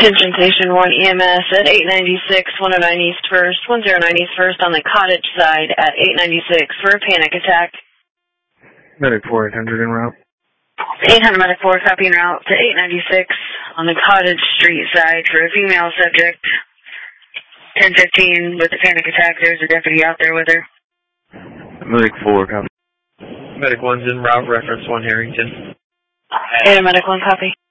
Attention Station 1 EMS at 896 109 East 1st, 109 East 1st on the cottage side at 896 for a panic attack. Medic 4, 800 en route. 800 Medic 4, copy en route to 896 on the cottage street side for a female subject. 1015 with a panic attack. There's a deputy out there with her. Medic 4, copy. Medic 1's en route, reference 1 Harrington. 800 Medic 1, copy.